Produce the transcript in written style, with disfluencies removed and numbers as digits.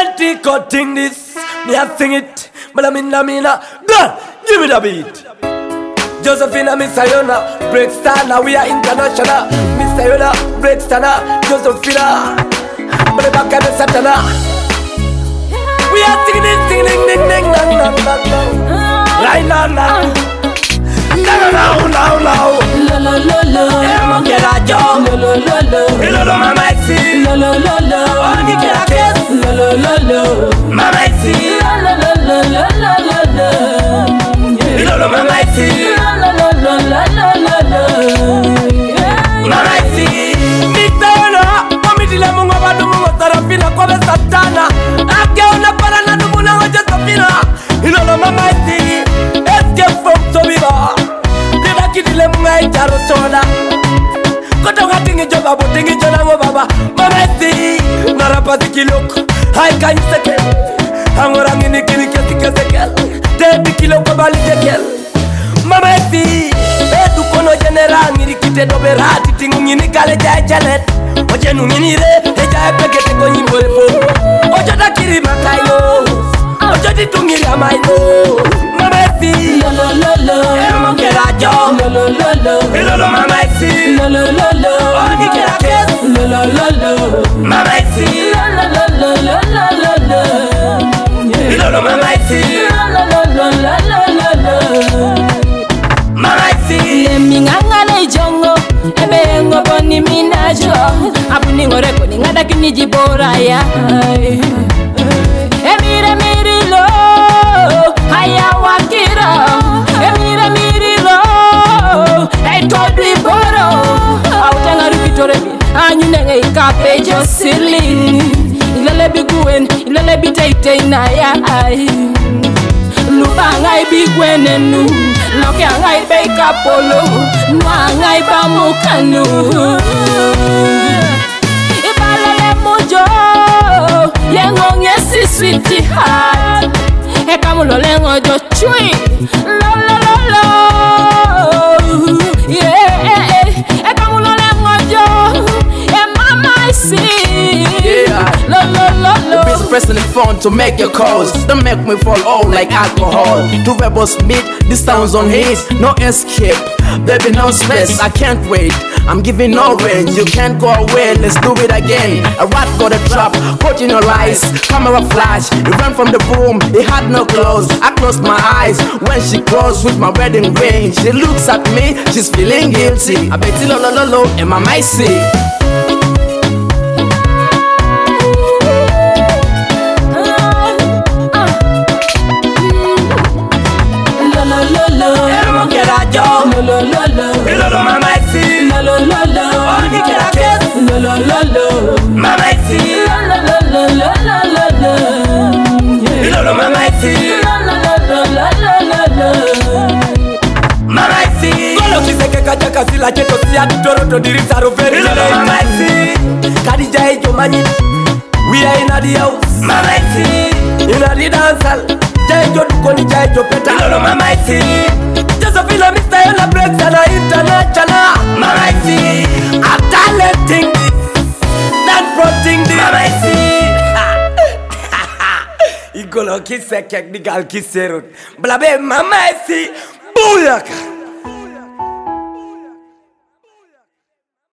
Plenty cutting this, me a sing it, but I'm in the mina. God, give me the beat. Josephina, Miss Sayona, Breakstar, now we are international. Miss Sayona, Breakstar, Josephina, but back at the Satana. We are singing this, ding, ding, ding, ding, ding, ding, ding, ding. Right now, now. Now, now, now. Lo, lo, lo, lo. Emo que la yo. Lo, lo, lo, lo. Y lo mama sí. Lo, lo, lo, lo. Oni que la que. Lo, lo, lo, lo. Mama sí. Lo, lo, lo, lo, lo, lo, lo. Y lo mama sí. Lo, lo, lo, lo, lo, lo. Mama sí. Mi tana, mami dile mungo badu mungo tarafina kwa be satana. Ake una para na dumuna hoja safina. Y lo mama sí. Escape from Tobiba. Dida kidile munga ijaro soda. Koto katingi joba butingi jona ngo baba. Mama sí. Narapati kiloko. Hai kan seke. Angorang ini kini kesi kesekel. Debi kilo kabali jekel. Mama sí. Edu kono general ngiri kite dobe rati tingu ngini kale jai chalet. Oje nungini re jai pekete ko nyimbole po. Oje takiri makayo. Oje ditungiri amayo. Mama sí. Lo, lo, lo, lo. Emo que la yo. Lo, lo, lo, lo. Y lo mama sí. Lo, lo, lo, lo. Oni que la que. Lo, lo, lo, lo. Mama sí. Lo, lo, lo, lo, lo, lo, lo. Y lo mama sí. Lo, lo, lo, lo, lo, lo. Mama sí. Mingangale jongo ebengo boni minajo abuni ngoreko ningada kiniji bora ya emire mirilo haya wakira emire mirilo etodwi boro autanga rukitore anyune ikape josili ilale biguen ilale bitaite na ya Lubangai bigwenenu Loke angai beka polo Nwangai bamukanu Ibalele mujo Yengo ngesi sweetie heart Eka mulo lengo jo chui Lo lo lo lo Yeah Eka mulo lengo jo mama I see Lo lo lo lo Busy pressing the phone to make your calls. Don't make me fall out like alcohol. Two rebels meet, this town's on hate. No escape, baby, no stress. I can't wait, I'm giving no range. You can't go away, let's do it again. A rat got a trap, caught in your eyes. Camera flash, he ran from the room, he had no clothes. I closed my eyes when she closed with my wedding ring. She looks at me, she's feeling guilty. I bet you lo lo lo lo, and my might see. Emo que la yo. Lo lo lo lo. Y lo mama sí. Lo lo lo lo. Oni que la que. Lo lo lo lo. Mama sí. Lo lo lo lo lo lo lo. Y lo mama sí. Lo lo lo lo lo lo. Mama sí. Kolo kiseke kacha kasila cheto siya toro to dirisa roveri. Y lo mama sí. Kadija ejo mani. We are in the house. Mama sí. In the dance hall. Jaijo dukoni jaijo peta. Y lo mama sí. Josephina, Miss Sayona, Breakstar international. Mama sí. A talenting this. That proting this. Mama sí. Igolo kiseke digal kiserut. Blabe mama sí. Booyaka.